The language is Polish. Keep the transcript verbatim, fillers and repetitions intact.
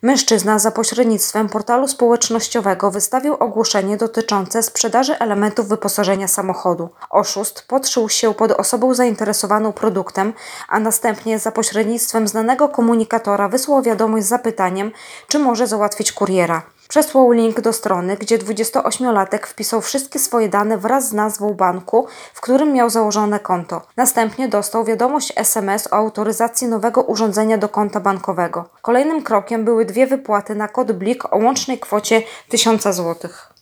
Mężczyzna za pośrednictwem portalu społecznościowego wystawił ogłoszenie dotyczące sprzedaży elementów wyposażenia samochodu. Oszust podszył się pod osobą zainteresowaną produktem, a następnie za pośrednictwem znanego komunikatora wysłał wiadomość z zapytaniem, czy może załatwić kuriera. Przesłał link do strony, gdzie dwudziestoośmiolatek wpisał wszystkie swoje dane wraz z nazwą banku, w którym miał założone konto. Następnie dostał wiadomość es em es o autoryzacji nowego urządzenia do konta bankowego. Kolejnym krokiem były dwie wypłaty na kod Blik o łącznej kwocie tysiąc złotych.